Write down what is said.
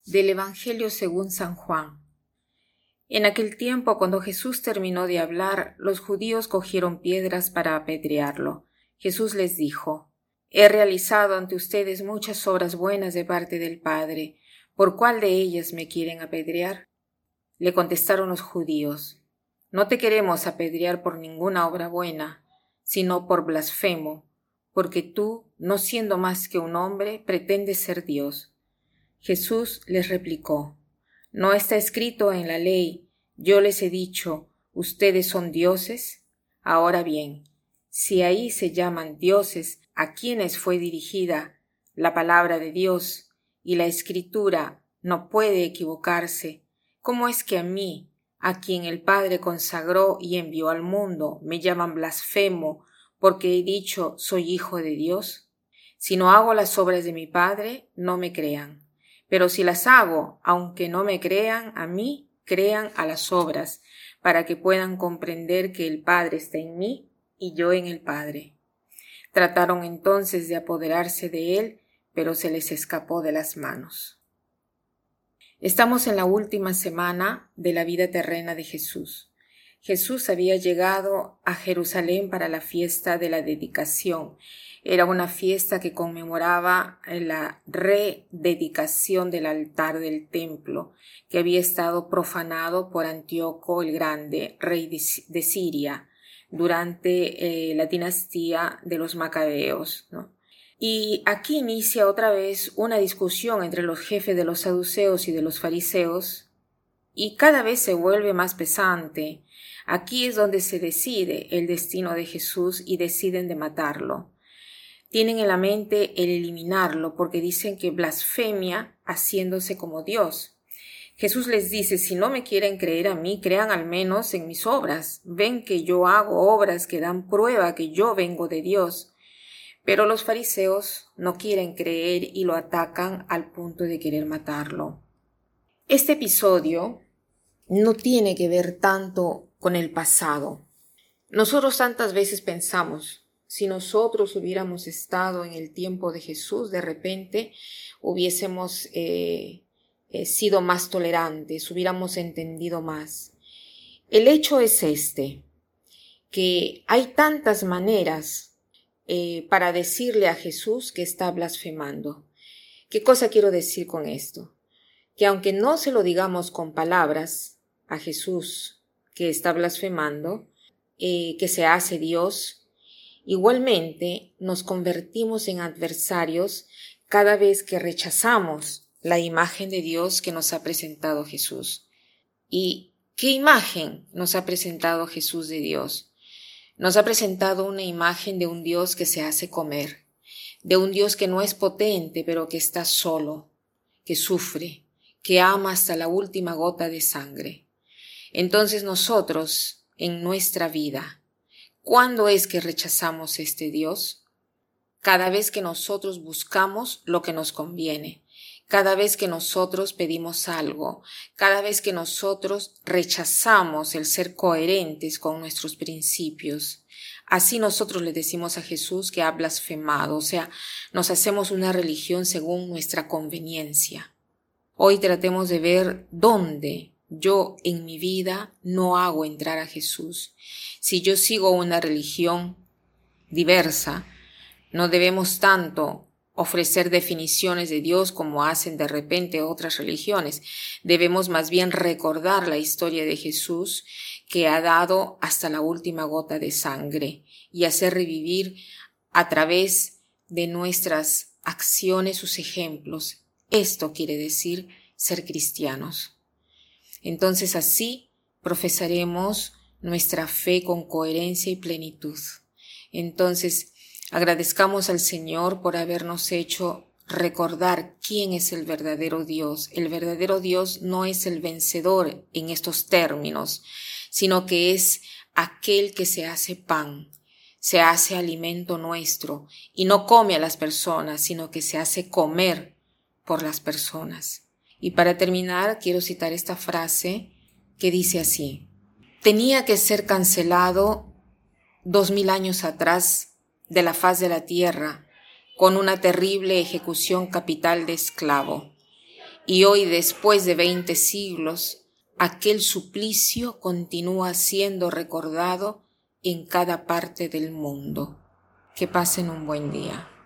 Del Evangelio según San Juan. En aquel tiempo, cuando Jesús terminó de hablar, los judíos cogieron piedras para apedrearlo. Jesús les dijo: He realizado ante ustedes muchas obras buenas de parte del Padre. ¿Por cuál de ellas me quieren apedrear? Le contestaron los judíos: No te queremos apedrear por ninguna obra buena, sino por blasfemo, porque tú, no siendo más que un hombre, pretendes ser Dios. Jesús les replicó: ¿No está escrito en la ley: yo les he dicho, ustedes son dioses? Ahora bien, si ahí se llaman dioses a quienes fue dirigida la palabra de Dios, y la Escritura no puede equivocarse, ¿cómo es que a mí, a quien el Padre consagró y envió al mundo, me llaman blasfemo porque he dicho soy hijo de Dios? Si no hago las obras de mi Padre, no me crean. Pero si las hago, aunque no me crean a mí, crean a las obras, para que puedan comprender que el Padre está en mí y yo en el Padre. Trataron entonces de apoderarse de él, pero se les escapó de las manos. Estamos en la última semana de la vida terrena de Jesús. Jesús había llegado a Jerusalén para la fiesta de la dedicación. Era una fiesta que conmemoraba la rededicación del altar del templo, que había estado profanado por Antíoco el Grande, rey de Siria, durante la dinastía de los Macabeos, ¿no? Y aquí inicia otra vez una discusión entre los jefes de los saduceos y de los fariseos, y cada vez se vuelve más pesante. Aquí es donde se decide el destino de Jesús y deciden de matarlo. Tienen en la mente el eliminarlo porque dicen que blasfemia haciéndose como Dios. Jesús les dice: si no me quieren creer a mí, crean al menos en mis obras. Ven que yo hago obras que dan prueba que yo vengo de Dios. Pero los fariseos no quieren creer y lo atacan al punto de querer matarlo. Este episodio no tiene que ver tanto con el pasado. Nosotros tantas veces pensamos: si nosotros hubiéramos estado en el tiempo de Jesús, de repente hubiésemos sido más tolerantes, hubiéramos entendido más. El hecho es que hay tantas maneras para decirle a Jesús que está blasfemando. ¿Qué cosa quiero decir con esto? Que aunque no se lo digamos con palabras a Jesús que está blasfemando, que se hace Dios, igualmente nos convertimos en adversarios cada vez que rechazamos la imagen de Dios que nos ha presentado Jesús. ¿Y qué imagen nos ha presentado Jesús de Dios? Nos ha presentado una imagen de un Dios que se hace comer, de un Dios que no es potente, pero que está solo, que sufre, que ama hasta la última gota de sangre. Entonces nosotros, en nuestra vida, ¿cuándo es que rechazamos este Dios? Cada vez que nosotros buscamos lo que nos conviene, cada vez que nosotros pedimos algo, cada vez que nosotros rechazamos el ser coherentes con nuestros principios. Así nosotros le decimos a Jesús que ha blasfemado, o sea, nos hacemos una religión según nuestra conveniencia. Hoy tratemos de ver dónde yo en mi vida no hago entrar a Jesús. Si yo sigo una religión diversa, no debemos tanto ofrecer definiciones de Dios como hacen de repente otras religiones. Debemos más bien recordar la historia de Jesús, que ha dado hasta la última gota de sangre, y hacer revivir a través de nuestras acciones sus ejemplos. Esto quiere decir ser cristianos. Entonces así profesaremos nuestra fe con coherencia y plenitud. Entonces, agradezcamos al Señor por habernos hecho recordar quién es el verdadero Dios. El verdadero Dios no es el vencedor en estos términos, sino que es aquel que se hace pan, se hace alimento nuestro y no come a las personas, sino que se hace comer por las personas. Y para terminar, quiero citar esta frase que dice así: tenía que ser cancelado 2000 años atrás de la faz de la tierra con una terrible ejecución capital de esclavo. y hoy, después de 20 siglos, aquel suplicio continúa siendo recordado en cada parte del mundo. Que pasen un buen día.